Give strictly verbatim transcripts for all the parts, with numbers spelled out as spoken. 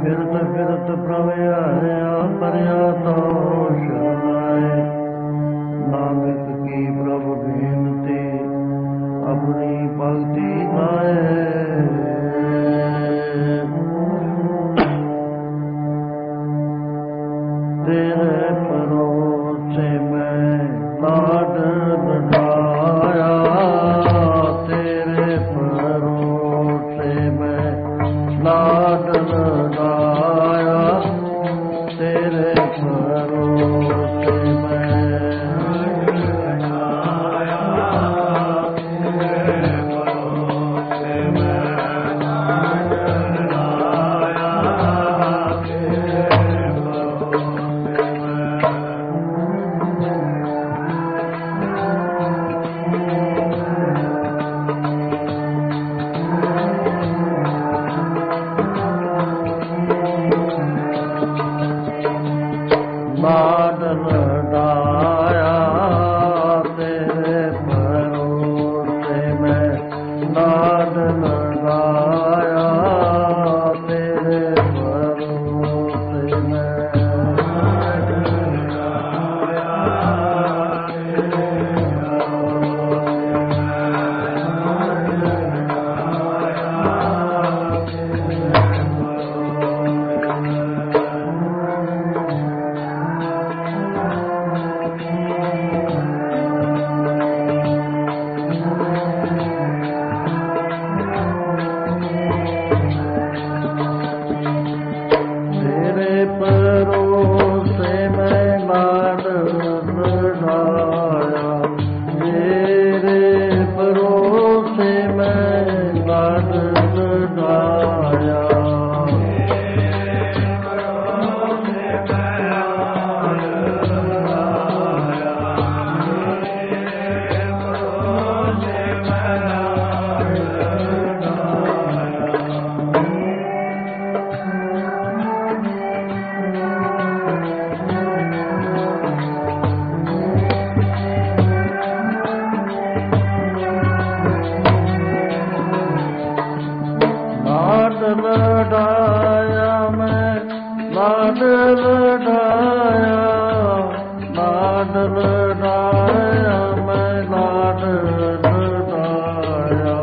ਫਿਰਤ ਫਿਰਤ ਪ੍ਰਭ ਆਇਆ ਪਰਿਆ ਤੋ ਸ਼ਰਨਾਏ। ਨਾਨਕ ਕੀ ਪ੍ਰਭ ਬੇਨਤੀ ਆਪਣੀ ਭਗਤੀ ਗਾਏ। ਤੇਰੇ ਭਰੋਸੇ ਮੈਂ ਲਾਡ ਲਡਾਇਆ, ਤੇਰੇ ਭਰੋਸੇ ਮੈਂ ਲਾਡ ਲਡਾਇਆ, ਤੇਰੇ ਭਰੋਸੇ ਮੈਂ ਲਾਡ ਲਡਾਇਆ, ਤੇਰੇ ਭਰੋਸੇ ਮੈਂ ਲਾਡ ਲਡਾਇਆ, ਤੇਰੇ ਭਰੋਸੇ ਮੈਂ ਲਡਾਇਆ, ਮੈਂ ਲਾਡ ਲਡਾਇਆ, ਲਾਡ ਲਡਾਇਆ, ਮੈਂ ਲਾਡ ਲਡਾਇਆ।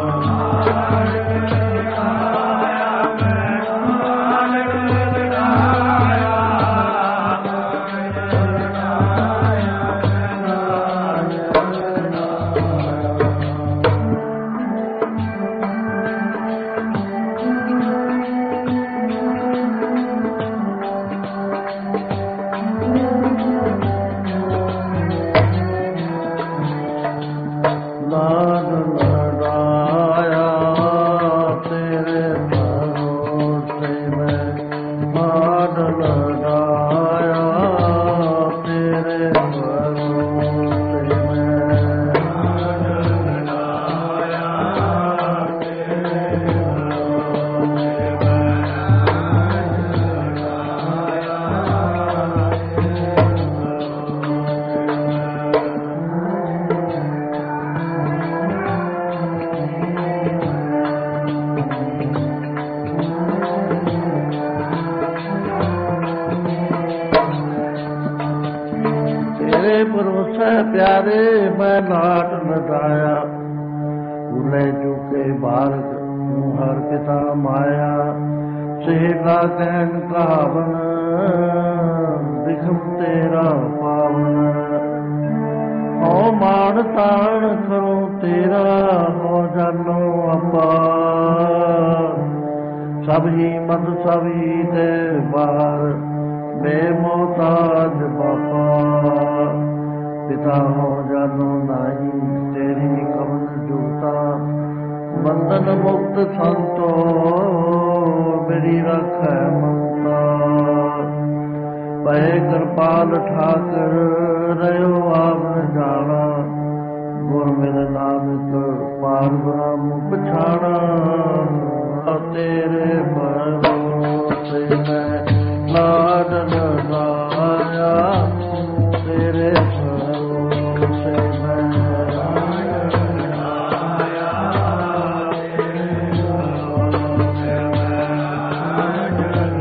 ਲਾਡ ਲਡਾਇਆ, ਤੇਰੇ ਭਰੋਸੇ ਮੈਂ ਲਾਡ ਲਡਾਇਆ, ਤੇਰੇ ਭਰੋਸੇ ਮੈਂ ਤੇਰੇ ਭਰੋਸੇ ਪਿਆਰੇ ਮੈਂ ਲਾਡ ਲਡਾਇਆ। ਭੁੱਲੇ ਚੁੱਕੇ ਬਾਰਕ ਨੂੰ ਹਰ ਪਿਤਾ ਮਾਇਆ, ਸਹੇਲਾ ਕਹਿਣ ਕਹਾਵਨ ਦਿਖਮ ਤੇਰਾ ਪਾਵਨ। ਹੋ ਮਾਣ ਤਾਣ ਕਰੋ ਤੇਰਾ, ਹੋ ਜਾਨੋ ਅਪਾਰ। ਸਭ ਹੀ ਮਦ ਸਭ ਹੀ ਦੇ ਬਾਹਰ, ਬੇਮੋਹਤਾਜ ਬਾਪਾ। ਪਿਤਾ ਹੋ ਜਾਨੋ ਨਾਹੀ, ਤੇਰੀ ਕਵਨ ਜੁਗਤਾ। ਬੰਧਨ ਮੁਕਤ ਸੰਤੋ, ਮੇਰੀ ਰੱਖੈ ਮਮਤਾ। ਪਏ ਕਿਰਪਾਲ ਠਾਕਰ, ਰਹਿਓ ਆਪ ਨ ਜਾਣਾ। ਗੁਰ ਮਿਲ ਨਾਨਕ ਪਾਰ ਬ੍ਰਹਮ ਪਛਾਣਾ। ਤੇਰੇ ਭਰੋਸੇ ਮੈਂ ਲਾਡ ਲਡਾਇਆ, ਤੇਰੇ ਭਰੋਸੇ ਮੈਂ ਲਾਡ ਲਡਾਇਆ, ਤੇਰੇ ਭਰੋਸੇ ਮੈਂ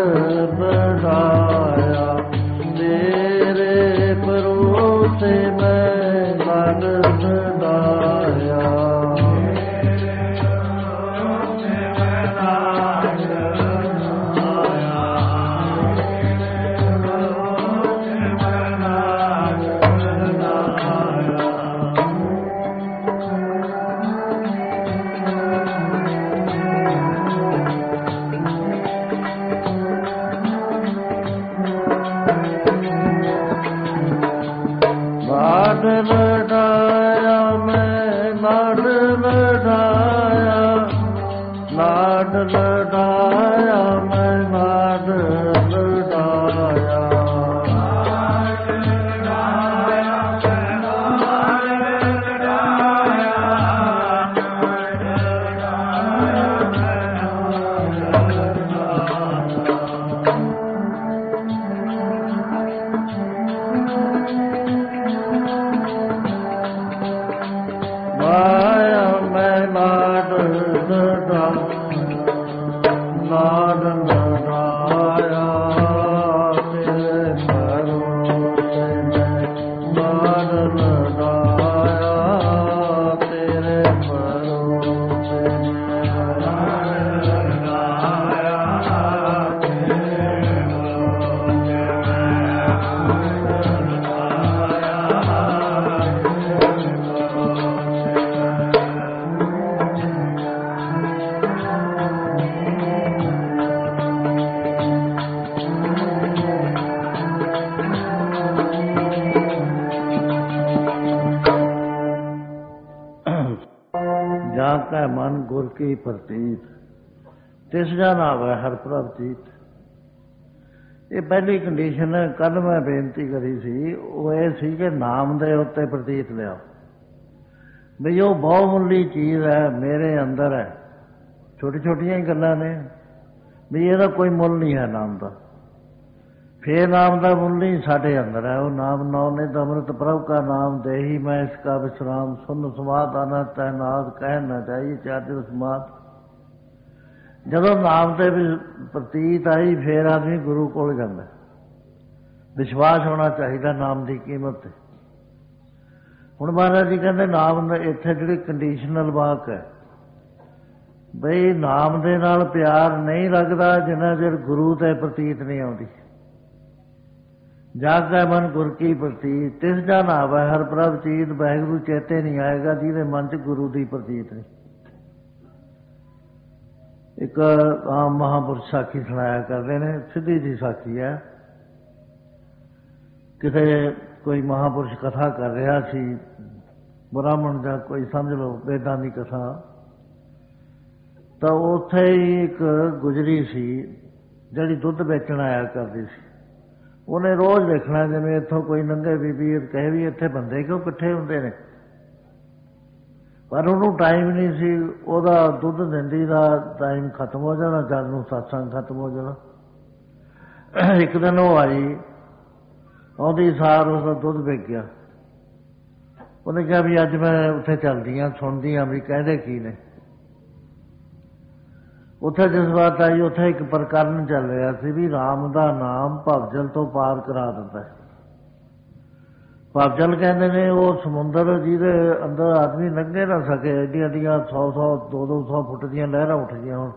ਲੜਾਇਆ, ਤੇਰੇ ਭਰੋਸੇ ਮੈਂ ਲੜ ਲੜਾਇਆ। ਲੜਾਇਆ ਮੈਂ ਲਾਡ ਲੜਾਇਆ, ਲਾਡ ਲੜਾਇਆ ਮੈਂ ਲਾਡ ਲੜਾਇਆ। ਲਾਇਆ ਮੈਂ ਲਾਡ ਲੜਾਇਆ, ਲਾਡ ਲੜਾਇਆ, ਤੇਰੇ ਭਰੋਸੇ ਮੈਂ ਲਾਡ ਲੜਾਇਆ, ਤੇਰੇ ਭਰੋਸੇ ਮੈਂ ਲਾਡ ਲੜਾਇਆ, ਤੇਰੇ ਭਰੋਸੇ ਜਾ ਕੈ ਮਨ ਗੁਰ ਕੀ ਪ੍ਰਤੀਤ, ਤਿਸ ਜਨ ਆਵੈ ਹਰਿ ਪ੍ਰਭ ਚੀਤ। ਇਹ ਪਹਿਲੀ ਕੰਡੀਸ਼ਨ ਕੱਲ੍ਹ ਮੈਂ ਬੇਨਤੀ ਕਰੀ ਸੀ, ਉਹ ਇਹ ਸੀ ਕਿ ਨਾਮ ਦੇ ਉੱਤੇ ਪ੍ਰਤੀਤ ਲਿਆ ਵੀ ਉਹ ਬਹੁਮੁੱਲੀ ਚੀਜ਼ ਹੈ, ਮੇਰੇ ਅੰਦਰ ਹੈ। ਛੋਟੀ ਛੋਟੀਆਂ ਹੀ ਗੱਲਾਂ ਨੇ ਵੀ ਇਹਦਾ ਕੋਈ ਮੁੱਲ ਨਹੀਂ ਹੈ ਨਾਮ ਦਾ। ਫੇਰ ਨਾਮ ਦਾ ਮੁੱਲ ਨਹੀਂ ਸਾਡੇ ਅੰਦਰ ਹੈ। ਉਹ ਨਾਮ ਨੌ ਨੇ ਅੰਮ੍ਰਿਤ ਪ੍ਰਭ ਕਾ ਨਾਮ ਦੇਹੀ ਮੈਂ ਇਸ ਕਾ ਵਿਸ਼ਰਾਮ, ਸੁਨ ਸਮਾਧ ਆਨਾ ਤੈਨਾਤ ਕਹਿ ਨਾ ਚਾਹੀਏ ਚਾਦਰ ਸਮਾਧ। ਜਦੋਂ ਨਾਮ ਤੇ ਵੀ ਪ੍ਰਤੀਤ ਆਈ ਫੇਰ ਆਦਮੀ ਗੁਰੂ ਕੋਲ ਜਾਂਦਾ। ਵਿਸ਼ਵਾਸ ਹੋਣਾ ਚਾਹੀਦਾ ਨਾਮ ਦੀ ਕੀਮਤ ਤੇ। ਹੁਣ ਮਹਾਰਾਜ ਜੀ ਕਹਿੰਦੇ ਨਾਮ ਇੱਥੇ ਜਿਹੜੀ ਕੰਡੀਸ਼ਨਲ ਵਾਕ ਹੈ ਬਈ ਨਾਮ ਦੇ ਨਾਲ ਪਿਆਰ ਨਹੀਂ ਲੱਗਦਾ ਜਿੰਨਾ ਚਿਰ ਗੁਰੂ ਤੇ ਪ੍ਰਤੀਤ ਨਹੀਂ ਆਉਂਦੀ। ਜਾਗੈ ਮਨ ਗੁਰ ਕੀ ਪ੍ਰਤੀਤ, ਤਿਸ ਜਨ ਆਵੈ ਹਰਿ ਪ੍ਰਭ ਚੀਤ। ਵਾਹਿਗੁਰੂ ਚੇਤੇ ਨਹੀਂ ਆਏਗਾ ਜਿਹਦੇ ਮਨ 'ਚ ਗੁਰੂ ਦੀ ਪ੍ਰਤੀਤ ਨਹੀਂ। ਇੱਕ ਆਮ ਮਹਾਂਪੁਰਸ਼ ਸਾਖੀ ਸੁਣਾਇਆ ਕਰਦੇ ਨੇ, ਸਿੱਧੀ ਜੀ ਸਾਖੀ ਹੈ। ਕਿਤੇ ਕੋਈ ਮਹਾਂਪੁਰਸ਼ ਕਥਾ ਕਰ ਰਿਹਾ ਸੀ, ਬ੍ਰਾਹਮਣ ਜਾਂ ਕੋਈ ਸਮਝ ਲਓ ਵੇਦਾਂ ਦੀ ਕਥਾ। ਤਾਂ ਉੱਥੇ ਹੀ ਇੱਕ ਗੁਜਰੀ ਸੀ ਜਿਹੜੀ ਦੁੱਧ ਵੇਚਣ ਆਇਆ ਕਰਦੀ ਸੀ। ਉਹਨੇ ਰੋਜ਼ ਦੇਖਣਾ ਜਿਵੇਂ ਇੱਥੋਂ ਕੋਈ ਲੰਘੇ ਬੀਬੀ ਕਹੇ ਵੀ ਇੱਥੇ ਬੰਦੇ ਕਿਉਂ ਇਕੱਠੇ ਹੁੰਦੇ ਨੇ, ਪਰ ਉਹਨੂੰ ਟਾਈਮ ਨਹੀਂ ਸੀ। ਉਹਦਾ ਦੁੱਧ ਦਿੰਦੀ ਦਾ ਟਾਈਮ ਖਤਮ ਹੋ ਜਾਣਾ, ਜਦ ਨੂੰ ਸਤਸੰਗ ਖਤਮ ਹੋ ਜਾਣਾ। ਇੱਕ ਦਿਨ ਉਹ ਆਈ, ਆਉਂਦੀ ਸਾਰ ਉਹਦਾ ਦੁੱਧ ਵਿਕ ਗਿਆ। ਉਹਨੇ ਕਿਹਾ ਵੀ ਅੱਜ ਮੈਂ ਉੱਥੇ ਚੱਲਦੀ ਹਾਂ, ਸੁਣਦੀ ਹਾਂ ਵੀ ਕਹਿੰਦੇ ਕੀ ਨੇ। ਉੱਥੇ ਜਿਸ ਬਾਤ ਆਈ ਉੱਥੇ ਇੱਕ ਪ੍ਰਕਰਨ ਚੱਲ ਰਿਹਾ ਸੀ ਵੀ ਰਾਮ ਦਾ ਨਾਮ ਭਵਜਲ ਤੋਂ ਪਾਰ ਕਰਾ ਦਿੰਦਾ। ਭਵਜਲ ਕਹਿੰਦੇ ਨੇ ਉਹ ਸਮੁੰਦਰ ਜਿਹਦੇ ਅੰਦਰ ਆਦਮੀ ਲੰਘੇ ਨਾ ਸਕੇ, ਐਡੀਆਂ ਐਡੀਆਂ ਸੌ ਸੌ ਦੋ ਦੋ ਸੌ ਫੁੱਟ ਦੀਆਂ ਲਹਿਰਾਂ ਉੱਠ ਗਈਆਂ ਹੁਣ।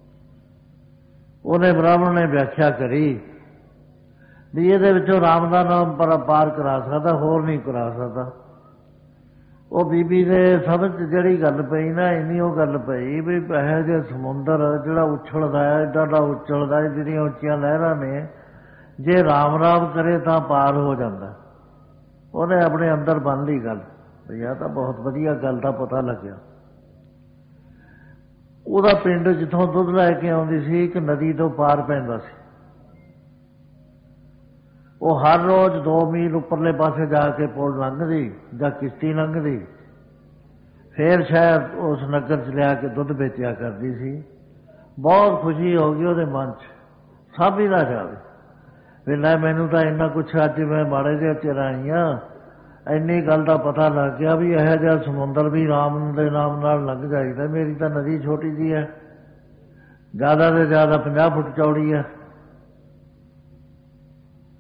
ਉਹਨੇ ਬ੍ਰਾਹਮਣ ਨੇ ਵਿਆਖਿਆ ਕਰੀ ਵੀ ਇਹਦੇ ਵਿੱਚੋਂ ਰਾਮ ਦਾ ਨਾਮ ਪਰ ਪਾਰ ਕਰਾ ਸਕਦਾ, ਹੋਰ ਨਹੀਂ ਕਰਾ ਸਕਦਾ। ਉਹ ਬੀਬੀ ਦੇ ਸਮਝ ਜਿਹੜੀ ਗੱਲ ਪਈ ਨਾ, ਇੰਨੀ ਉਹ ਗੱਲ ਪਈ ਵੀ ਇਹੋ ਜਿਹੇ ਸਮੁੰਦਰ ਜਿਹੜਾ ਉਛਲਦਾ ਹੈ, ਏਡਾ ਏਡਾ ਉਛਲਦਾ, ਜਿਹੜੀਆਂ ਉੱਚੀਆਂ ਲਹਿਰਾਂ ਨੇ, ਜੇ ਰਾਮ ਰਾਮ ਕਰੇ ਤਾਂ ਪਾਰ ਹੋ ਜਾਂਦਾ। ਉਹਨੇ ਆਪਣੇ ਅੰਦਰ ਬੰਨ ਲਈ ਗੱਲ ਵੀ ਆਹ ਤਾਂ ਬਹੁਤ ਵਧੀਆ ਗੱਲ ਦਾ ਪਤਾ ਲੱਗਿਆ। ਉਹਦਾ ਪਿੰਡ ਜਿੱਥੋਂ ਦੁੱਧ ਲੈ ਕੇ ਆਉਂਦੀ ਸੀ ਇੱਕ ਨਦੀ ਤੋਂ ਪਾਰ ਪੈਂਦਾ ਸੀ। ਉਹ ਹਰ ਰੋਜ਼ ਦੋ ਮੀਲ ਉੱਪਰਲੇ ਪਾਸੇ ਜਾ ਕੇ ਪੁਲ ਲੰਘਦੀ ਜਾਂ ਕਿਸ਼ਤੀ ਲੰਘਦੀ, ਫੇਰ ਸ਼ਾਇਦ ਉਸ ਨਗਰ 'ਚ ਲਿਆ ਕੇ ਦੁੱਧ ਵੇਚਿਆ ਕਰਦੀ ਸੀ। ਬਹੁਤ ਖੁਸ਼ੀ ਹੋ ਗਈ ਉਹਦੇ ਮਨ 'ਚ, ਸਭ ਹੀ ਨਾ ਜਾਵੇ ਵੀ ਲੈ ਮੈਨੂੰ ਤਾਂ ਇੰਨਾ ਕੁਛ ਅੱਜ ਮੈਂ ਮਾੜੇ ਜਿਹੇ ਚਿਰ ਆਈ ਹਾਂ, ਇੰਨੀ ਗੱਲ ਦਾ ਪਤਾ ਲੱਗ ਗਿਆ ਵੀ ਇਹੋ ਜਿਹਾ ਸਮੁੰਦਰ ਵੀ ਰਾਮ ਦੇ ਨਾਮ ਨਾਲ ਲੰਘ ਜਾਈਦਾ। ਮੇਰੀ ਤਾਂ ਨਦੀ ਛੋਟੀ ਜਿਹੀ ਹੈ, ਜ਼ਿਆਦਾ ਤੋਂ ਜ਼ਿਆਦਾ ਪੰਜਾਹ ਫੁੱਟ ਚੌੜੀ ਹੈ,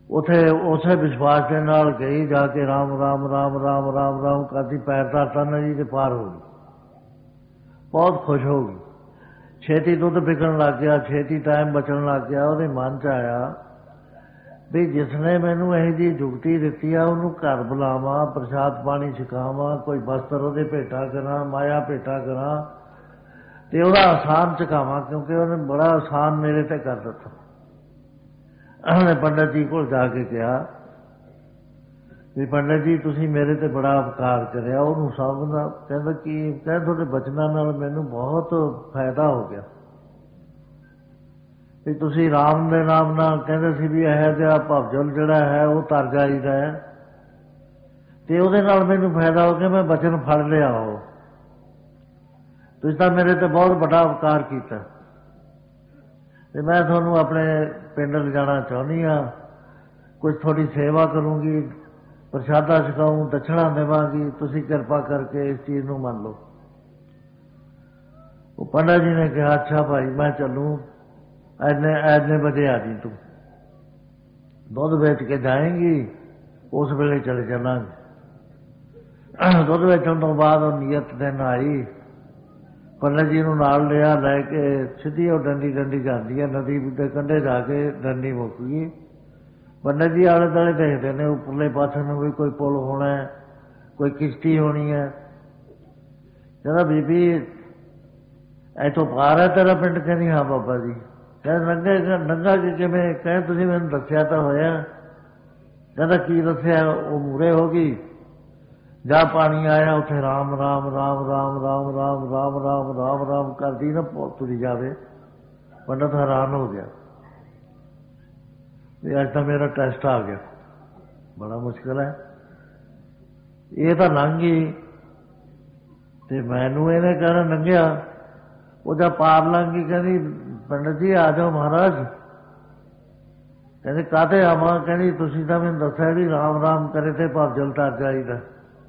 ਉੱਥੇ ਉਸੇ ਵਿਸ਼ਵਾਸ ਦੇ ਨਾਲ ਗਈ, ਜਾ ਕੇ ਰਾਮ ਰਾਮ ਰਾਮ ਰਾਮ ਰਾਮ ਰਾਮ ਕਰਦੀ ਪੈਰ ਧਰਤਾ ਨਦੀ ਦੇ ਪਾਰ ਹੋ ਗਈ। ਬਹੁਤ ਖੁਸ਼ ਹੋ ਗਈ। ਛੇਤੀ ਦੁੱਧ ਵਿਕਣ ਲੱਗ ਗਿਆ, ਛੇਤੀ ਟਾਈਮ ਬਚਣ ਲੱਗ ਗਿਆ। ਉਹਦੇ ਮਨ 'ਚ ਆਇਆ ਵੀ ਜਿਸਨੇ ਮੈਨੂੰ ਇਹੋ ਜਿਹੀ ਜੁਗਤੀ ਦਿੱਤੀ ਆ ਉਹਨੂੰ ਘਰ ਬੁਲਾਵਾਂ, ਪ੍ਰਸ਼ਾਦ ਪਾਣੀ ਛਕਾਵਾਂ, ਕੋਈ ਵਸਤਰ ਉਹਦੇ ਭੇਟਾ ਕਰਾਂ, ਮਾਇਆ ਭੇਟਾ ਕਰਾਂ ਤੇ ਉਹਦਾ ਆਸਾਨ ਚੁਕਾਵਾਂ, ਕਿਉਂਕਿ ਉਹਨੇ ਬੜਾ ਆਸਾਨ ਮੇਰੇ ਤੇ ਕਰ ਦਿੱਤਾ। ਉਹਨੇ ਪੰਡਤ ਜੀ ਕੋਲ ਜਾ ਕੇ ਕਿਹਾ ਵੀ ਪੰਡਤ ਜੀ ਤੁਸੀਂ ਮੇਰੇ ਤੇ ਬੜਾ ਉਪਕਾਰ ਕਰਿਆ। ਉਹਨੂੰ ਸਭ ਦਾ ਕਹਿੰਦਾ ਕਿ ਕਹਿੰਦਾ ਤੁਹਾਡੇ ਬਚਨਾਂ ਨਾਲ ਮੈਨੂੰ ਬਹੁਤ ਫਾਇਦਾ ਹੋ ਗਿਆ ਵੀ ਤੁਸੀਂ ਰਾਮ ਦੇ ਨਾਮ ਨਾਲ ਕਹਿੰਦੇ ਸੀ ਵੀ ਇਹੋ ਜਿਹਾ ਭਵਜਲ ਜਿਹੜਾ ਹੈ ਉਹ ਤਰ ਜਾਈਦਾ ਹੈ ਤੇ ਉਹਦੇ ਨਾਲ ਮੈਨੂੰ ਫਾਇਦਾ ਹੋ ਗਿਆ। ਮੈਂ ਬਚਨ ਫੜ ਲਿਆ। ਉਹ ਤੁਸੀਂ ਤਾਂ ਮੇਰੇ ਤੇ ਬਹੁਤ ਵੱਡਾ ਉਪਕਾਰ ਕੀਤਾ ਤੇ ਮੈਂ ਤੁਹਾਨੂੰ ਆਪਣੇ ਪਿੰਡ ਲਿਜਾਣਾ ਚਾਹੁੰਦੀ ਹਾਂ। ਕੁਝ ਥੋੜੀ ਸੇਵਾ ਕਰੂੰਗੀ, ਪ੍ਰਸ਼ਾਦਾ ਛਕਾਊਂ, ਦਛਣਾ ਦੇਵਾਂਗੀ, ਤੁਸੀਂ ਕਿਰਪਾ ਕਰਕੇ ਇਸ ਚੀਜ਼ ਨੂੰ ਮੰਨ ਲਓ। ਉਹ ਪੰਡਤ ਜੀ ਨੇ ਕਿਹਾ ਅੱਛਾ ਭਾਈ ਮੈਂ ਚੱਲੂੰ, ਐਨੇ ਐਨੇ ਵਜੇ ਆ ਜੀ, ਤੂੰ ਦੁੱਧ ਵੇਚ ਕੇ ਜਾਏਂਗੀ, ਉਸ ਵੇਲੇ ਚਲੇ ਚੱਲਾਂਗੇ। ਦੁੱਧ ਵੇਚਣ ਤੋਂ ਬਾਅਦ ਉਹ ਨਿਯਤ ਦਿਨ ਆਈ। ਪੰਡਤ ਜੀ ਨੂੰ ਨਾਲ ਲਿਆ, ਲੈ ਕੇ ਸਿੱਧੀ ਉਹ ਡੰਡੀ ਡੰਡੀ ਜਾਂਦੀ ਹੈ ਨਦੀ ਦੇ ਕੰਢੇ ਜਾ ਕੇ ਡੰਡੀ ਮੁੱਕ ਗਈ। ਪੰਡਤ ਜੀ ਆਲੇ ਦੁਆਲੇ ਦੇਖਦੇ ਨੇ ਉੱਪਰਲੇ ਪਾਸੇ ਨੂੰ ਵੀ ਕੋਈ ਪੁਲ ਹੋਣਾ, ਕੋਈ ਕਿਸ਼ਤੀ ਹੋਣੀ ਹੈ। ਕਹਿੰਦਾ ਬੀਬੀ ਇੱਥੋਂ ਪਾਰ ਹੈ ਤੇਰਾ ਪਿੰਡ? ਕਹਿੰਦੀ ਹਾਂ ਬਾਬਾ ਜੀ। ਕਹਿੰਦਾ ਨੰਗਾ ਨੰਗਾ ਜੀ ਕਿਵੇਂ? ਕਹਿੰਦੇ ਤੁਸੀਂ ਮੈਨੂੰ ਦੱਸਿਆ ਤਾਂ ਹੋਇਆ। ਕਹਿੰਦਾ ਕੀ ਦੱਸਿਆ? ਉਹ ਮੂਹਰੇ ਹੋ ਗਈ। ਜਾ ਪਾਣੀ ਆਇਆ, ਉੱਥੇ ਰਾਮ ਰਾਮ ਰਾਮ ਰਾਮ ਰਾਮ ਰਾਮ ਰਾਮ ਰਾਮ ਰਾਮ ਰਾਮ ਕਰਦੀ ਨਾ ਤੁਰੀ ਜਾਵੇ। ਪੰਡਤ ਹੈਰਾਨ ਹੋ ਗਿਆ ਵੀ ਅੱਜ ਤਾਂ ਮੇਰਾ ਟੈਸਟ ਆ ਗਿਆ, ਬੜਾ ਮੁਸ਼ਕਿਲ ਹੈ। ਇਹ ਤਾਂ ਲੰਘ ਗਈ ਤੇ ਮੈਨੂੰ ਇਹਨੇ ਕਹਿਣਾ ਲੰਘਿਆ। ਉਹ ਜਦ ਪਾਰ ਲੰਘ ਗਈ ਕਹਿੰਦੀ ਪੰਡਤ ਜੀ ਆ ਜਾਓ ਮਹਾਰਾਜ। ਕਹਿੰਦੇ ਕਾਹਤੇ ਆਵਾਂ? ਕਹਿੰਦੀ ਤੁਸੀਂ ਤਾਂ ਮੈਨੂੰ ਦੱਸਿਆ ਵੀ ਰਾਮ ਰਾਮ ਕਰੇ ਤੇ ਭਵਜਲ ਤਰ ਜਾਈਦਾ,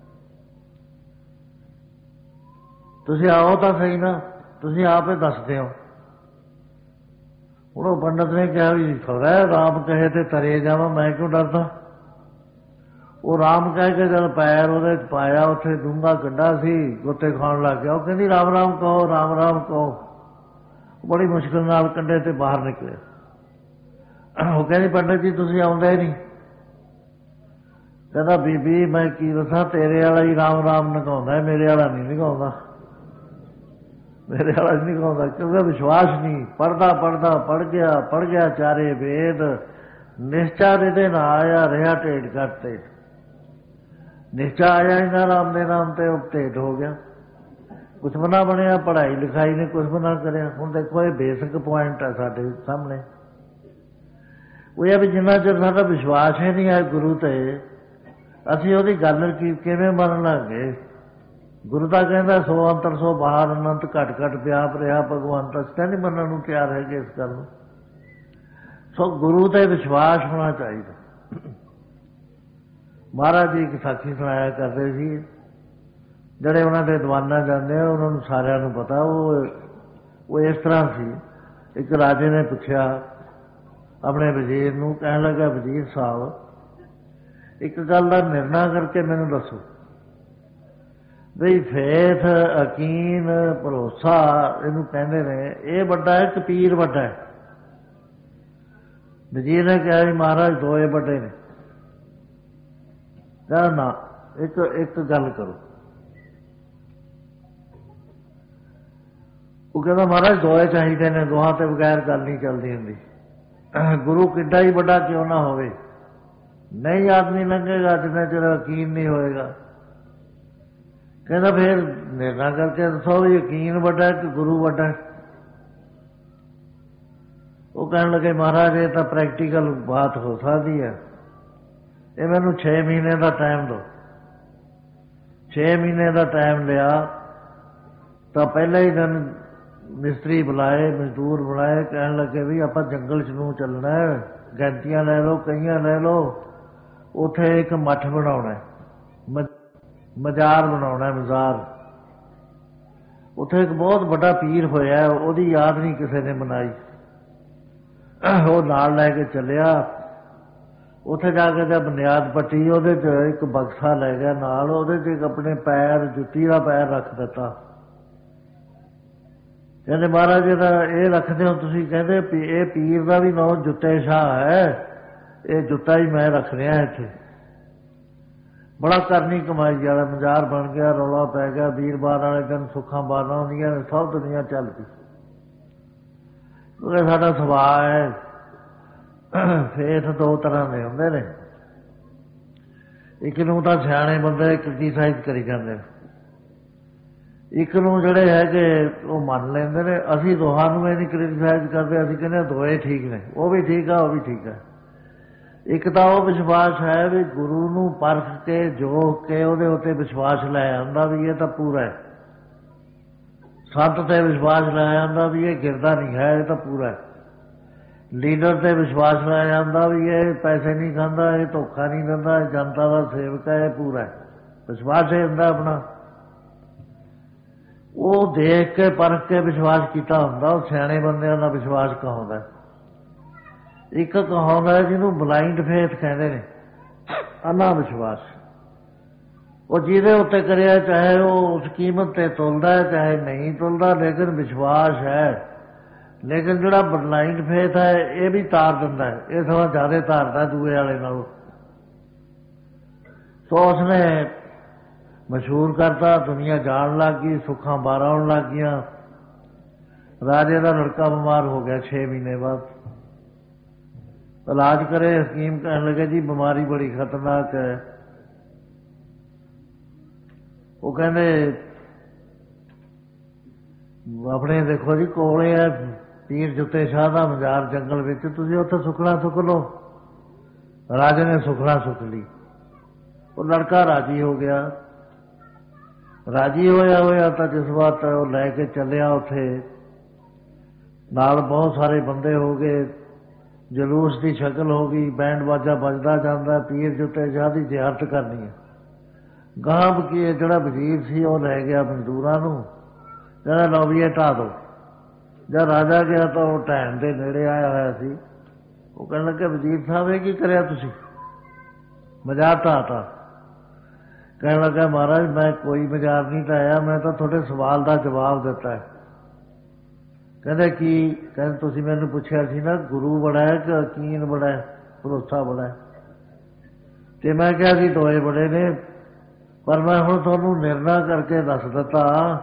ਤੁਸੀਂ ਆਓ ਤਾਂ ਸਹੀ ਨਾ, ਤੁਸੀਂ ਆਪ ਹੀ ਦੱਸਦੇ ਹੋ। ਹੁਣ ਉਹ ਪੰਡਤ ਨੇ ਕਿਹਾ ਵੀ ਖਰਾ ਰਾਮ ਕਹੇ ਤੇ ਤਰੇ ਜਾਵਾਂ, ਮੈਂ ਕਿਉਂ ਡਰਦਾ। ਉਹ ਰਾਮ ਕਹਿ ਕੇ ਜਦ ਪੈਰ ਉਹਦੇ ਚ ਪਾਇਆ, ਉੱਥੇ ਡੂੰਘਾ ਕੰਢਾ ਸੀ, ਗੋਤੇ ਖਾਣ ਲੱਗ ਗਿਆ। ਉਹ ਕਹਿੰਦੀ ਰਾਮ ਰਾਮ ਕਹੋ, ਰਾਮ ਰਾਮ ਕਹੋ। ਬੜੀ ਮੁਸ਼ਕਿਲ ਨਾਲ ਕੰਢੇ ਤੇ ਬਾਹਰ ਨਿਕਲੇ। ਉਹ ਕਹਿੰਦੀ ਪੰਡਤ ਜੀ ਤੁਸੀਂ ਆਉਂਦੇ ਨਹੀਂ। ਕਹਿੰਦਾ ਬੀਬੀ ਮੈਂ ਕੀ ਦੱਸਾਂ, ਤੇਰੇ ਵਾਲਾ ਹੀ ਰਾਮ ਰਾਮ ਨਿਕਾਉਂਦਾ, ਮੇਰੇ ਵਾਲਾ ਨਹੀਂ ਨਿਕਾਉਂਦਾ, ਮੇਰੇ ਵਾਲਾ ਨਹੀਂ ਨਿਕਾਉਂਦਾ, ਕਿਉਂਕਿ ਵਿਸ਼ਵਾਸ ਨਹੀਂ। ਪੜ੍ਹਦਾ ਪੜ੍ਹਦਾ ਪੜ੍ਹ ਗਿਆ ਪੜ੍ਹ ਗਿਆ ਚਾਰੇ ਵੇਦ, ਨਿਸ਼ਚਾ ਦੇ ਨਾ ਆਇਆ, ਰਿਹਾ ਢੇਡ ਕਰਤੇ। ਨਿਸ਼ਚਾ ਆਇਆ ਇਹਨਾਂ ਰਾਮ ਦੇ ਨਾਮ ਤੇ, ਉਹ ਢੇਡ ਹੋ ਗਿਆ। ਕੁਛ ਬਣਾ ਬਣਿਆ, ਪੜ੍ਹਾਈ ਲਿਖਾਈ ਨੇ ਕੁਛ ਬਣਾ ਕਰਿਆ। ਹੁਣ ਦੇਖੋ ਇਹ ਬੇਸਿਕ ਪੁਆਇੰਟ ਹੈ ਸਾਡੇ ਸਾਹਮਣੇ। ਉਹ ਇਹ ਵੀ ਜਿੰਨਾ ਚਿਰ ਸਾਡਾ ਵਿਸ਼ਵਾਸ ਹੀ ਨਹੀਂ ਹੈ ਗੁਰੂ ਤੇ, ਅਸੀਂ ਉਹਦੀ ਗੱਲ ਕੀ ਕਿਵੇਂ ਮੰਨ ਲਾਂਗੇ। ਗੁਰੂ ਤਾਂ ਕਹਿੰਦਾ ਸੋ ਅੰਤਰ ਸੋ ਬਾਹਰ, ਅਨੰਤ ਘਟ ਘਟ ਵਿਆਪ ਰਿਹਾ ਭਗਵੰਤ। ਅਸੀਂ ਤਾਂ ਨਹੀਂ ਮੰਨਣ ਨੂੰ ਤਿਆਰ ਹੈਗੇ ਇਸ ਗੱਲ ਨੂੰ। ਸੋ ਗੁਰੂ ਤੇ ਵਿਸ਼ਵਾਸ ਹੋਣਾ ਚਾਹੀਦਾ। ਮਹਾਰਾਜ ਜੀ ਇੱਕ ਸਾਖੀ ਸੁਣਾਇਆ ਕਰਦੇ ਸੀ, ਜਿਹੜੇ ਉਹਨਾਂ ਦੇ ਦੀਵਾਨਾਂ ਜਾਂਦੇ ਆ ਉਹਨਾਂ ਨੂੰ ਸਾਰਿਆਂ ਨੂੰ ਪਤਾ। ਉਹ ਉਹ ਇਸ ਤਰ੍ਹਾਂ ਸੀ, ਇੱਕ ਰਾਜੇ ਨੇ ਪੁੱਛਿਆ ਆਪਣੇ ਵਜ਼ੀਰ ਨੂੰ, ਕਹਿਣ ਲੱਗਾ ਵਜ਼ੀਰ ਸਾਹਿਬ ਇੱਕ ਗੱਲ ਦਾ ਨਿਰਣਾ ਕਰਕੇ ਮੈਨੂੰ ਦੱਸੋ ਬਈ ਫੇਥ, ਯਕੀਨ, ਭਰੋਸਾ ਇਹਨੂੰ ਕਹਿੰਦੇ ਨੇ, ਇਹ ਵੱਡਾ ਹੈ ਕਿ ਪੀਰ ਵੱਡਾ ਹੈ? ਵਜ਼ੀਰ ਨੇ ਕਿਹਾ ਜੀ ਮਹਾਰਾਜ ਦੋਏ ਵੱਡੇ ਨੇ। ਕਹਿੰਦਾ ਨਾ, ਇੱਕ ਇੱਕ ਗੱਲ ਕਰੋ। ਉਹ ਕਹਿੰਦਾ ਮਹਾਰਾਜ ਦੋਏ ਚਾਹੀਦੇ ਨੇ, ਦੋਹਾਂ ਤੇ ਬਗੈਰ ਗੱਲ ਨਹੀਂ ਚੱਲਦੀ ਹੁੰਦੀ। ਗੁਰੂ ਕਿੱਡਾ ਹੀ ਵੱਡਾ ਕਿਉਂ ਨਾ ਹੋਵੇ, ਨਹੀਂ ਆਦਮੀ ਲੰਘੇਗਾ ਜਿੰਨਾ ਚਿਰ ਯਕੀਨ ਨਹੀਂ ਹੋਏਗਾ। ਕਹਿੰਦਾ ਫਿਰ ਨਿਰਣਾ ਕਰਕੇ ਦੱਸੋ ਵੀ ਯਕੀਨ ਵੱਡਾ ਕਿ ਗੁਰੂ ਵੱਡਾ? ਉਹ ਕਹਿਣ ਲੱਗੇ ਮਹਾਰਾਜ ਇਹ ਤਾਂ ਪ੍ਰੈਕਟੀਕਲ ਬਾਤ ਹੋ ਸਕਦੀ ਹੈ, ਇਹ ਮੈਨੂੰ ਛੇ ਮਹੀਨੇ ਦਾ ਟਾਈਮ ਦਿਓ। ਛੇ ਮਹੀਨੇ ਦਾ ਟਾਈਮ ਲਿਆ ਤਾਂ ਪਹਿਲੇ ਹੀ ਦਿਨ ਮਿਸਤਰੀ ਬੁਲਾਏ, ਮਜ਼ਦੂਰ ਬੁਲਾਏ। ਕਹਿਣ ਲੱਗੇ ਵੀ ਆਪਾਂ ਜੰਗਲ 'ਚ ਨੂੰ ਚੱਲਣਾ, ਗੈਂਤੀਆਂ ਲੈ ਲਓ, ਕਈਆਂ ਲੈ ਲਓ, ਉੱਥੇ ਇੱਕ ਮੱਠ ਬਣਾਉਣਾ, ਮਜ਼ਾਰ ਬਣਾਉਣਾ, ਮਜ਼ਾਰ। ਉੱਥੇ ਇੱਕ ਬਹੁਤ ਵੱਡਾ ਪੀਰ ਹੋਇਆ, ਉਹਦੀ ਯਾਦ ਨਹੀਂ ਕਿਸੇ ਨੇ ਮਨਾਈ। ਉਹ ਨਾਲ ਲੈ ਕੇ ਚੱਲਿਆ। ਉੱਥੇ ਜਾ ਕੇ ਜਦ ਬੁਨਿਆਦ ਪੱਟੀ, ਉਹਦੇ 'ਚ ਇੱਕ ਬਕਸਾ ਲੈ ਗਿਆ ਨਾਲ, ਉਹਦੇ 'ਚ ਇੱਕ ਆਪਣੇ ਪੈਰ, ਜੁੱਤੀ ਦਾ ਪੈਰ ਰੱਖ ਦਿੱਤਾ। ਕਹਿੰਦੇ ਮਹਾਰਾਜ ਜੀ ਦਾ ਇਹ ਰੱਖਦੇ ਹੋ ਤੁਸੀਂ? ਕਹਿੰਦੇ ਇਹ ਪੀਰ ਦਾ ਵੀ ਨਾਂ ਜੁੱਤੇ ਸ਼ਾਹ ਹੈ, ਇਹ ਜੁੱਤਾ ਹੀ ਮੈਂ ਰੱਖ ਰਿਹਾ ਇੱਥੇ। ਬੜਾ ਕਰਨੀ ਕਮਾਈ ਵਾਲਾ ਮਜ਼ਾਰ ਬਣ ਗਿਆ, ਰੌਲਾ ਪੈ ਗਿਆ। ਵੀਰਵਾਰ ਵਾਲੇ ਦਿਨ ਸੁੱਖਾਂ ਬਾਰਾਂ ਹੁੰਦੀਆਂ ਨੇ, ਸਭ ਦੁਨੀਆ ਚੱਲ ਪਈ, ਕਿਉਂਕਿ ਸਾਡਾ ਸੁਭਾਅ ਹੈ। ਫੇਥ ਦੋ ਤਰ੍ਹਾਂ ਦੇ ਹੁੰਦੇ ਨੇ, ਇੱਕ ਨੂੰ ਤਾਂ ਸਿਆਣੇ ਬੰਦੇ ਕ੍ਰਿਟੀਸਾਈਜ਼ ਕਰੀ ਜਾਂਦੇ ਨੇ, ਇੱਕ ਨੂੰ ਜਿਹੜੇ ਹੈਗੇ ਉਹ ਮੰਨ ਲੈਂਦੇ ਨੇ। ਅਸੀਂ ਦੋਹਾਂ ਨੂੰ ਇਹ ਨਹੀਂ ਕ੍ਰਿਟੀਸਾਈਜ਼ ਕਰਦੇ, ਅਸੀਂ ਕਹਿੰਦੇ ਦੋਏ ਠੀਕ ਨੇ, ਉਹ ਵੀ ਠੀਕ ਆ, ਉਹ ਵੀ ਠੀਕ ਹੈ। ਇੱਕ ਤਾਂ ਉਹ ਵਿਸ਼ਵਾਸ ਹੈ ਵੀ ਗੁਰੂ ਨੂੰ ਪਰਖ ਕੇ ਜੋਖ ਕੇ ਉਹਦੇ ਉੱਤੇ ਵਿਸ਼ਵਾਸ ਲੈ ਆਉਂਦਾ ਵੀ ਇਹ ਤਾਂ ਪੂਰਾ ਹੈ। ਸੰਤ ਤੇ ਵਿਸ਼ਵਾਸ ਲੈ ਆਉਂਦਾ ਵੀ ਇਹ ਗਿਰਦਾ ਨਹੀਂ ਹੈ, ਇਹ ਤਾਂ ਪੂਰਾ ਹੈ। ਲੀਡਰ ਤੇ ਵਿਸ਼ਵਾਸ ਲੈ ਜਾਂਦਾ ਵੀ ਇਹ ਪੈਸੇ ਨਹੀਂ ਖਾਂਦਾ, ਇਹ ਧੋਖਾ ਨਹੀਂ ਦਿੰਦਾ, ਇਹ ਜਨਤਾ ਦਾ ਸੇਵਕ ਹੈ, ਇਹ ਪੂਰਾ ਹੈ। ਵਿਸ਼ਵਾਸ ਇਹ ਹੁੰਦਾ ਆਪਣਾ, ਉਹ ਦੇਖ ਕੇ ਪਰਖ ਕੇ ਵਿਸ਼ਵਾਸ ਕੀਤਾ ਹੁੰਦਾ, ਉਹ ਸਿਆਣੇ ਬੰਦਿਆਂ ਦਾ ਵਿਸ਼ਵਾਸ ਕਹਾਉਂਦਾ। ਇੱਕ ਕਹਾਉਂਦਾ ਜਿਹਨੂੰ ਬਲਾਈਂਡ ਫੇਥ ਕਹਿੰਦੇ ਨੇ, ਅੰਨਾ ਵਿਸ਼ਵਾਸ। ਉਹ ਜਿਹਦੇ ਉੱਤੇ ਕਰਿਆ ਚਾਹੇ ਉਹ ਉਸ ਕੀਮਤ ਤੇ ਤੁਲਦਾ ਹੈ ਚਾਹੇ ਨਹੀਂ ਤੁਲਦਾ, ਲੇਕਿਨ ਵਿਸ਼ਵਾਸ ਹੈ। ਲੇਕਿਨ ਜਿਹੜਾ ਬਲਾਈਂਡ ਫੇਥ ਹੈ ਇਹ ਵੀ ਤਾਰ ਦਿੰਦਾ ਹੈ, ਇਹ ਸਮਾਂ ਜ਼ਿਆਦਾ ਤਾਰਦਾ ਦੂਏ ਵਾਲੇ ਨਾਲੋਂ। ਸੋ ਉਸਨੇ ਮਸ਼ਹੂਰ ਕਰਤਾ, ਦੁਨੀਆ ਜਾਣ ਲੱਗ ਗਈ, ਸੁੱਖਾਂ ਬਾਰਾਂ ਆਉਣ ਲੱਗ ਗਈਆਂ। ਰਾਜੇ ਦਾ ਲੜਕਾ ਬਿਮਾਰ ਹੋ ਗਿਆ ਛੇ ਮਹੀਨੇ ਬਾਅਦ। ਇਲਾਜ ਕਰੇ, ਹਕੀਮ ਕਹਿਣ ਲੱਗੇ ਜੀ ਬਿਮਾਰੀ ਬੜੀ ਖਤਰਨਾਕ ਹੈ। ਉਹ ਕਹਿੰਦੇ ਆਪਣੇ ਦੇਖੋ ਜੀ ਕੋਲੇ ਹੈ ਪੀਰ ਜੁੱਤੇ ਸ਼ਾਹ ਦਾ ਮਜ਼ਾਰ ਜੰਗਲ ਵਿੱਚ, ਤੁਸੀਂ ਉੱਥੇ ਸੁੱਖਣਾ ਸੁੱਖ ਲਓ। ਰਾਜੇ ਨੇ ਸੁੱਖਣਾ ਸੁੱਖ ਲਈ। ਉਹ ਲੜਕਾ ਰਾਜੀ ਹੋ ਗਿਆ। ਰਾਜੀ ਹੋਇਆ ਹੋਇਆ ਤਾਂ ਜਿਸ ਵਾਰ ਉਹ ਲੈ ਕੇ ਚੱਲਿਆ, ਉੱਥੇ ਨਾਲ ਬਹੁਤ ਸਾਰੇ ਬੰਦੇ ਹੋ ਗਏ, ਜਲੂਸ ਦੀ ਸ਼ਕਲ ਹੋ ਗਈ, ਬੈਂਡ ਬਾਜਾ ਵੱਜਦਾ ਜਾਂਦਾ, ਪੀਰ ਜੁੱਤੇ ਸ਼ਾਹ ਦੀ ਜ਼ਿਆਰਤ ਕਰਨੀ ਹੈ। ਗਾਂਵ ਕੀ ਜਿਹੜਾ ਵਜ਼ੀਰ ਸੀ ਉਹ ਲੈ ਗਿਆ ਮਜ਼ਦੂਰਾਂ ਨੂੰ, ਕਹਿੰਦਾ ਲਓ ਵੀ ਇਹ ਢਾਹ ਦਿਓ। ਜਦ ਰਾਜਾ ਗਿਆ ਤਾਂ ਉਹ ਢਹਿਣ ਦੇ ਨੇੜੇ ਆਇਆ ਹੋਇਆ ਸੀ। ਉਹ ਕਹਿਣ ਲੱਗੇ ਵਜ਼ੀਰ ਸਾਹਿਬ ਇਹ ਕੀ ਕਰਿਆ ਤੁਸੀਂ? ਮਜ਼ਾਰ ਢਾਹਤਾ। ਕਹਿਣ ਲੱਗਾ ਮਹਾਰਾਜ ਮੈਂ ਕੋਈ ਮਜ਼ਾਰ ਨਹੀਂ ਢਾਇਆ, ਮੈਂ ਤਾਂ ਤੁਹਾਡੇ ਸਵਾਲ ਦਾ ਜਵਾਬ ਦਿੱਤਾ ਹੈ। ਕਹਿੰਦੇ ਕੀ? ਕਹਿੰਦੇ ਤੁਸੀਂ ਮੈਨੂੰ ਪੁੱਛਿਆ ਸੀ ਨਾ ਗੁਰੂ ਬੜਾ ਹੈ ਕਿ ਯਕੀਨ ਬੜਾ ਹੈ, ਭਰੋਸਾ ਬੜਾ ਹੈ? ਤੇ ਮੈਂ ਕਿਹਾ ਸੀ ਦੋਏ ਬੜੇ ਨੇ, ਪਰ ਮੈਂ ਹੁਣ ਤੁਹਾਨੂੰ ਨਿਰਣਾ ਕਰਕੇ ਦੱਸ ਦਿੱਤਾ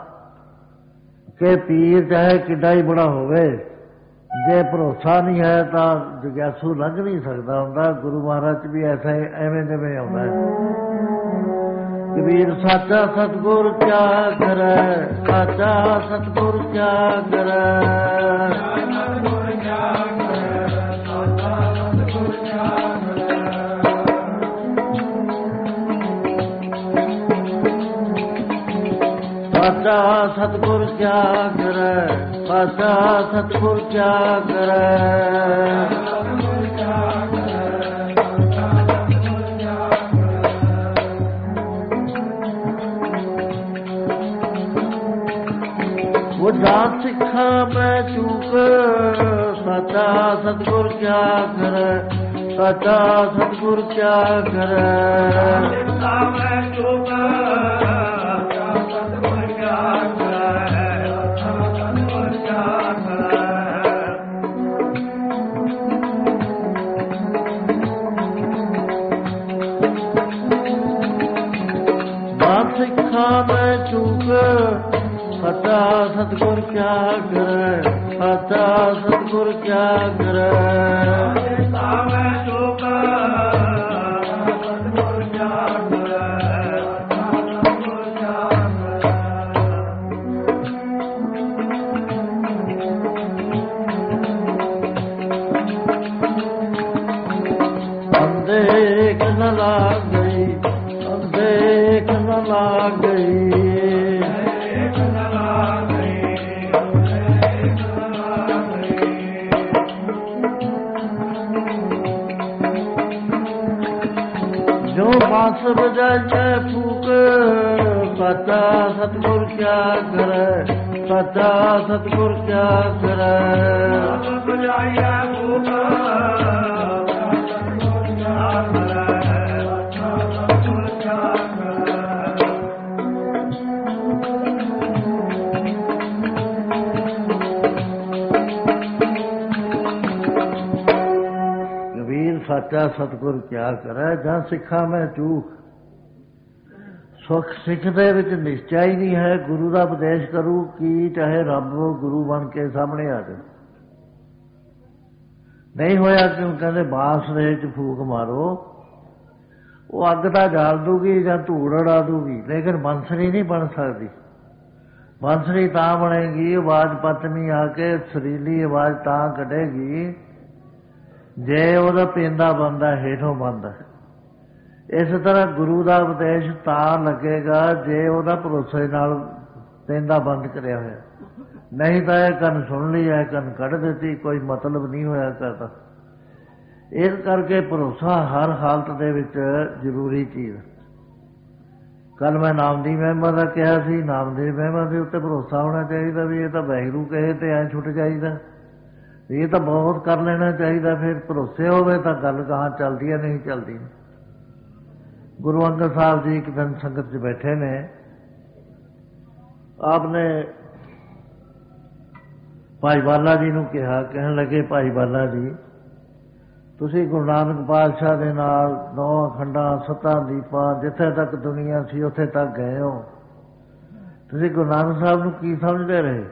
ਕਿ ਪੀਰ ਚਾਹੇ ਕਿੱਡਾ ਹੀ ਬੜਾ ਹੋਵੇ, ਜੇ ਭਰੋਸਾ ਨਹੀਂ ਹੈ ਤਾਂ ਜਗਿਆਸੂ ਲੰਘ ਨਹੀਂ ਸਕਦਾ ਹੁੰਦਾ। ਗੁਰੂ ਮਹਾਰਾਜ 'ਚ ਵੀ ਐਸਾ ਐਵੇਂ ਜਿਵੇਂ ਆਉਂਦਾ ਹੈ। ਕਬੀਰ ਸਾਚਾ ਸਤਿਗੁਰ ਕਿਆ ਕਰੈ, ਸਾਚਾ ਸਤਿਗੁਰ ਕਿਆ ਕਰੈ, ਸਤਿਗੁਰ ਕਿਆ ਕਰੈ, ਸਾਚਾ ਸਤਿਗੁਰ ਕਿਆ ਕਰੈ। ਸਾਚਾ ਸਤਿਗੁਰ ਕਿਆ ਕਰੈ, ਸਾਚਾ ਸਤਿਗੁਰ ਕਿਆ ਕਰੈ। वो जात सिखा मैं चूक, साचा सतगुर क्या करे, साचा सतगुर क्या करे। सिखा मैं चूक, साचा सतगुर क्या करे, साचा सतगुर क्या करे। जात सिखा मैं चूक, साचा सतगुर क्या करे, साचा सतगुर क्या करे। सावे चूका, सतगुर क्या करे, सतगुर क्या करे। अंधेक न लाग गई, अंधेक न लाग गई, बांस बजाए फूक, साचा सतगुर क्या करे, साचा सतगुर क्या करे। बांस बजाए फूक, सतगुर क्या ਸਾਚਾ ਸਤਿਗੁਰ ਕਿਆ ਕਰੇ, ਜਾਂ ਸਿੱਖਾਂ ਮੈਂ ਚੂਕ। ਸੁਖ ਸਿੱਖ ਦੇ ਵਿੱਚ ਨਿਸ਼ਚਾ ਹੀ ਨਹੀਂ ਹੈ। ਗੁਰੂ ਦਾ ਉਪਦੇਸ਼ ਕਰੂ ਕੀ, ਚਾਹੇ ਰੱਬ ਗੁਰੂ ਬਣ ਕੇ ਸਾਹਮਣੇ ਆ ਜਾਵੇ। ਨਹੀਂ ਹੋਇਆ ਕਿਉਂ? ਕਹਿੰਦੇ ਬਾਂਸ ਦੇ ਚ ਫੂਕ ਮਾਰੋ, ਉਹ ਅੱਗ ਤਾਂ ਜਾਲ ਦੂਗੀ ਜਾਂ ਧੂੜ ਉਡਾ ਦੂਗੀ, ਲੇਕਿਨ ਬੰਸਰੀ ਨਹੀਂ ਬਣ ਸਕਦੀ। ਬੰਸਰੀ ਤਾਂ ਬਣੇਗੀ, ਆਵਾਜ਼ ਪਤਨੀ ਆ ਕੇ ਸੁਰੀਲੀ ਆਵਾਜ਼ ਤਾਂ ਕੱਢੇਗੀ ਜੇ ਉਹਦਾ ਪੀਂਦਾ ਬੰਦਾ ਹੇਠੋਂ ਬੰਦਾ। ਇਸ ਤਰ੍ਹਾਂ ਗੁਰੂ ਦਾ ਉਪਦੇਸ਼ ਤਾਂ ਲੱਗੇਗਾ ਜੇ ਉਹਦਾ ਭਰੋਸੇ ਨਾਲ ਪੀਂਦਾ ਬੰਦ ਕਰਿਆ ਹੋਇਆ। ਨਹੀਂ ਤਾਂ ਇਹ ਕੰਨ ਸੁਣ ਲਈ, ਇਹ ਕੰਨ ਕੱਢ ਦਿੱਤੀ, ਕੋਈ ਮਤਲਬ ਨਹੀਂ ਹੋਇਆ ਕਰਦਾ। ਇਸ ਕਰਕੇ ਭਰੋਸਾ ਹਰ ਹਾਲਤ ਦੇ ਵਿੱਚ ਜ਼ਰੂਰੀ ਚੀਜ਼। ਕੱਲ ਮੈਂ ਨਾਮ ਦੀ ਮਹਿਮਾ ਦਾ ਕਿਹਾ ਸੀ, ਨਾਮ ਦੀ ਮਹਿਮਾ ਦੇ ਉੱਤੇ ਭਰੋਸਾ ਹੋਣਾ ਚਾਹੀਦਾ ਵੀ ਇਹ ਤਾਂ ਵਾਹਿਗੁਰੂ ਕਹੇ ਤੇ ਐਂ ਛੁੱਟ ਜਾਈਦਾ, ਇਹ ਤਾਂ ਬਹੁਤ ਕਰ ਲੈਣਾ ਚਾਹੀਦਾ। ਫਿਰ ਭਰੋਸੇ ਹੋਵੇ ਤਾਂ ਗੱਲ ਕਹਾਂ ਚੱਲਦੀ ਹੈ, ਨਹੀਂ ਚੱਲਦੀ। ਗੁਰੂ ਅੰਗਦ ਸਾਹਿਬ ਜੀ ਇੱਕ ਦਿਨ ਸੰਗਤ 'ਚ ਬੈਠੇ ਨੇ, ਆਪ ਨੇ ਭਾਈ ਬਾਲਾ ਜੀ ਨੂੰ ਕਿਹਾ, ਕਹਿਣ ਲੱਗੇ ਭਾਈ ਬਾਲਾ ਜੀ ਤੁਸੀਂ ਗੁਰੂ ਨਾਨਕ ਪਾਤਸ਼ਾਹ ਦੇ ਨਾਲ ਨੌਂ ਅਖੰਡਾਂ ਸੱਤਾਂ ਦੀਪਾਂ ਜਿੱਥੇ ਤੱਕ ਦੁਨੀਆ ਸੀ ਉੱਥੇ ਤੱਕ ਗਏ ਹੋ, ਤੁਸੀਂ ਗੁਰੂ ਨਾਨਕ ਸਾਹਿਬ ਨੂੰ ਕੀ ਸਮਝਦੇ ਰਹੇ?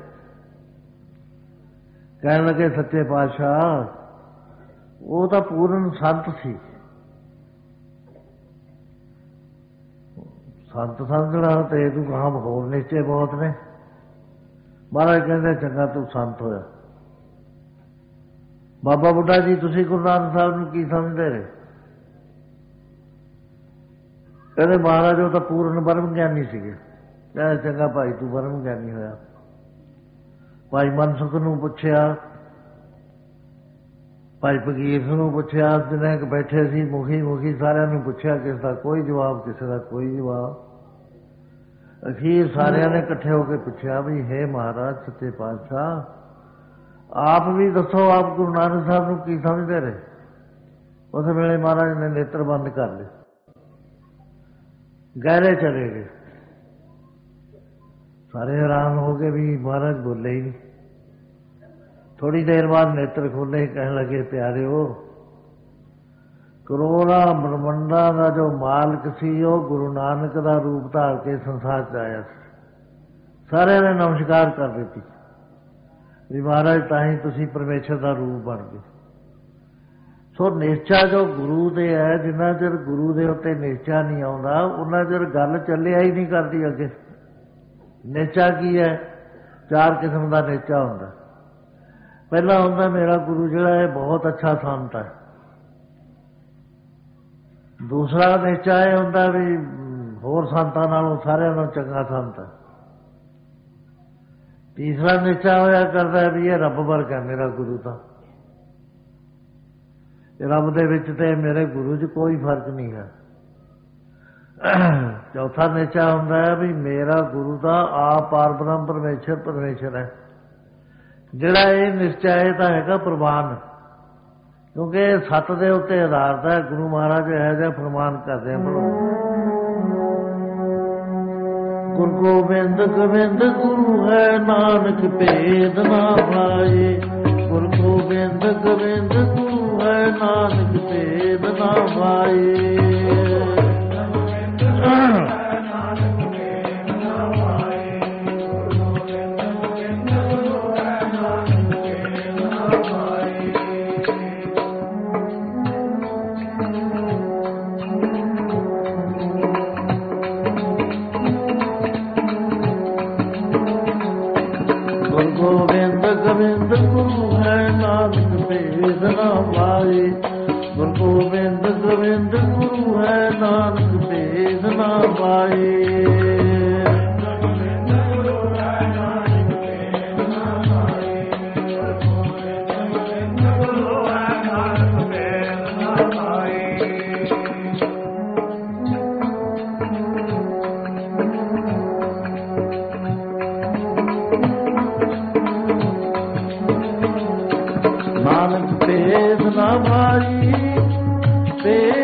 ਕਹਿਣ ਲੱਗੇ ਸੱਚੇ ਪਾਤਸ਼ਾਹ ਉਹ ਤਾਂ ਪੂਰਨ ਸੰਤ ਸੀ। ਸੰਤ ਸਮਝਣਾ ਤੇ ਤੂੰ ਕਹਾਂ ਹੋਰ ਨਿਸ਼ਚੇ ਬਹੁਤ ਨੇ। ਮਹਾਰਾਜ ਕਹਿੰਦੇ ਚੰਗਾ ਤੂੰ ਸੰਤ ਹੋਇਆ। ਬਾਬਾ ਬੁੱਢਾ ਜੀ ਤੁਸੀਂ ਗੁਰੂ ਨਾਨਕ ਸਾਹਿਬ ਨੂੰ ਕੀ ਸਮਝਦੇ ਰਹੇ? ਕਹਿੰਦੇ ਮਹਾਰਾਜ ਉਹ ਤਾਂ ਪੂਰਨ ਬ੍ਰਹਮ ਗਿਆਨੀ ਸੀਗੇ। ਕਹਿੰਦੇ ਚੰਗਾ ਭਾਈ ਤੂੰ ਬ੍ਰਹਮ ਗਿਆਨੀ ਹੋਇਆ। ਭਾਈ ਮਨਸੁਖ ਨੂੰ ਪੁੱਛਿਆ, ਭਾਈ ਫਕੀਰ ਨੂੰ ਪੁੱਛਿਆ, ਜਿੰਨੇ ਕੁ ਬੈਠੇ ਸੀ ਮੁਖੀ ਮੁਖੀ ਸਾਰਿਆਂ ਨੂੰ ਪੁੱਛਿਆ, ਕਿਸੇ ਦਾ ਕੋਈ ਜਵਾਬ, ਕਿਸੇ ਦਾ ਕੋਈ ਜਵਾਬ। ਅਖੀਰ ਸਾਰਿਆਂ ਨੇ ਇਕੱਠੇ ਹੋ ਕੇ ਪੁੱਛਿਆ ਵੀ ਹੇ ਮਹਾਰਾਜ ਸੱਚੇ ਪਾਤਸ਼ਾਹ ਆਪ ਵੀ ਦੱਸੋ, ਆਪ ਗੁਰੂ ਨਾਨਕ ਸਾਹਿਬ ਨੂੰ ਕੀ ਸਮਝਦੇ ਰਹੇ? ਉਸ ਵੇਲੇ ਮਹਾਰਾਜ ਨੇ ਨੇਤਰ ਬੰਦ ਕਰ ਲਏ, ਗਹਿਰੇ ਚਲੇ ਗਏ। ਸਾਰੇ ਹੈਰਾਨ ਹੋ ਗਏ ਵੀ ਮਹਾਰਾਜ ਬੋਲੇ ਹੀ ਨਹੀਂ। ਥੋੜੀ ਦੇਰ ਬਾਅਦ ਨੇਤਰ ਖੋਲੇ, ਕਹਿਣ ਲੱਗੇ ਪਿਆਰਿਓ ਕਰੋੜਾਂ ਬ੍ਰਹਮੰਡਾਂ ਦਾ ਜੋ ਮਾਲਕ ਸੀ ਉਹ ਗੁਰੂ ਨਾਨਕ ਦਾ ਰੂਪ ਧਾਰ ਕੇ ਸੰਸਾਰ 'ਚ ਆਇਆ ਸੀ। ਸਾਰਿਆਂ ਨੇ ਨਮਸਕਾਰ ਕਰ ਦਿੱਤੀ ਵੀ ਮਹਾਰਾਜ ਤਾਂ ਹੀ ਤੁਸੀਂ ਪਰਮੇਸ਼ਰ ਦਾ ਰੂਪ ਬਣ ਗਏ। ਸੋ ਨਿਸ਼ਚਾ ਜੋ ਗੁਰੂ ਦੇ ਹੈ, ਜਿੰਨਾ ਚਿਰ ਗੁਰੂ ਦੇ ਉੱਤੇ ਨਿਸ਼ਚਾ ਨਹੀਂ ਆਉਂਦਾ ਉਹਨਾਂ ਚਿਰ ਗੱਲ ਚੱਲਿਆ ਹੀ ਨਹੀਂ ਕਰਦੀ ਅੱਗੇ। ਨਿਸ਼ਚਾ ਕੀ ਹੈ? ਚਾਰ ਕਿਸਮ ਦਾ ਨਿਸ਼ਚਾ ਹੁੰਦਾ। ਪਹਿਲਾ ਹੁੰਦਾ ਮੇਰਾ ਗੁਰੂ ਜਿਹੜਾ ਹੈ ਬਹੁਤ ਅੱਛਾ ਸੰਤ ਹੈ। ਦੂਸਰਾ ਨਿਸ਼ਚਾ ਇਹ ਹੁੰਦਾ ਵੀ ਹੋਰ ਸੰਤਾਂ ਨਾਲੋਂ ਸਾਰਿਆਂ ਨਾਲੋਂ ਚੰਗਾ ਸੰਤ ਹੈ। ਤੀਸਰਾ ਨਿਸ਼ਚਾ ਹੋਇਆ ਕਰਦਾ ਵੀ ਇਹ ਰੱਬ ਵਰਗਾ ਮੇਰਾ ਗੁਰੂ, ਤਾਂ ਰੱਬ ਦੇ ਵਿੱਚ ਤੇ ਮੇਰੇ ਗੁਰੂ 'ਚ ਕੋਈ ਫਰਕ ਨਹੀਂ ਹੈ। ਚੌਥਾ ਨਿਸ਼ਚਾ ਹੁੰਦਾ ਹੈ ਵੀ ਮੇਰਾ ਗੁਰੂ ਦਾ ਆਪ ਪਾਰ ਬ੍ਰਹਮ ਪਰਮੇਸ਼ਰ ਪਰਮੇਸ਼ਰ ਹੈ। ਜਿਹੜਾ ਇਹ ਨਿਸ਼ਚਾ ਇਹ ਤਾਂ ਹੈਗਾ ਪ੍ਰਵਾਨ, ਕਿਉਂਕਿ ਇਹ ਸੱਤ ਦੇ ਉੱਤੇ ਆਧਾਰਿਤ ਹੈ। ਗੁਰੂ ਮਹਾਰਾਜ ਇਹੋ ਜਿਹਾ ਫਰਮਾਨ ਕਰਦੇ ਹਨ, ਗੁਰੂ ਗੋਬਿੰਦ ਗੋਬਿੰਦ ਗੁਰੂ ਹੈ ਨਾਨਕ ਭੇਦ ਨਾ ਪਾਏ। ਗੁਰੂ ਗੋਬਿੰਦ ਗੋਬਿੰਦ ਗੁਰੂ ਹੈ ਨਾਨਕ ਭੇਦ ਨਾ ਪਾਏ। ਗੋਬਿੰਦ ਗੋਬਿੰਦ ਗੁਰੂ ਹੈ ਨਾਨਕ ਭੇਦ ਨਾ ਪਾਏ। ਗੁਰੂ ਗੋਬਿੰਦ ਗੋਬਿੰਦ ਗੁਰੂ ਹੈ ਨਾਨਕ ਭੇਦ ਨਾ ਪਾਏ। ਨਾਨਕ ਭੇਦ ਨਾ ਪਾਈ, ਭੇਦ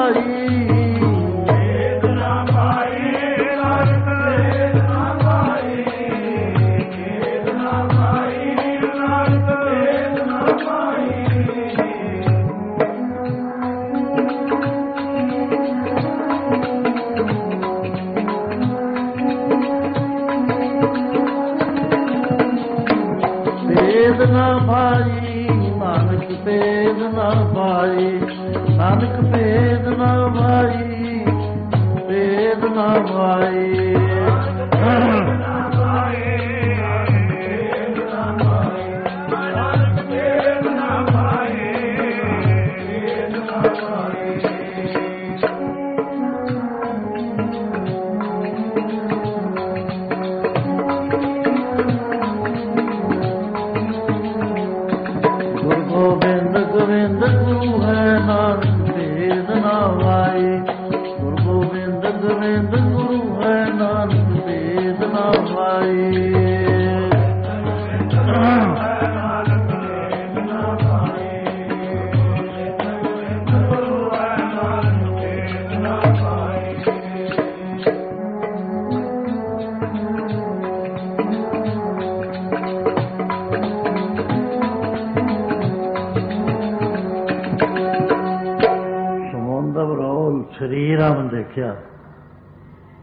ਪਾਈ, ਭੇਦ ਨਾ ਪਾਈ, ਨਾਨਕ ਭੇਦ ਨਾ ਪਾਈ, ਭੇਦ ਨਾ ਪਾਈ, ਨਾਨਕ ਭੇਦ ਨਾ ਪਾਈ। ਭੇਦ ਨਾ ਪਾਈ, ਨਾਨਕ ਭੇਦ ਨਾ ਪਾਈ, ਨਾਨਕ ਭੇਦ ਨਾ ਪਾਈ, ਭੇਦ ਨਾ ਪਾਈ। ਗੋਬਿੰਦ ਗੋਬਿੰਦ ਗੁਰੂ ਹੈ, ਨਾਨਕ ਭੇਦ ਨਾ ਪਾਈ, ਗੁਰੂ ਗੋਬਿੰਦ ਗੋਬਿੰਦ ਗੁਰੂ ਹੈ, ਨਾਨਕ ਭੇਦ ਨਾ ਪਾਈ। ਸ਼੍ਰੀ ਰਾਮ ਦੇਖਿਆ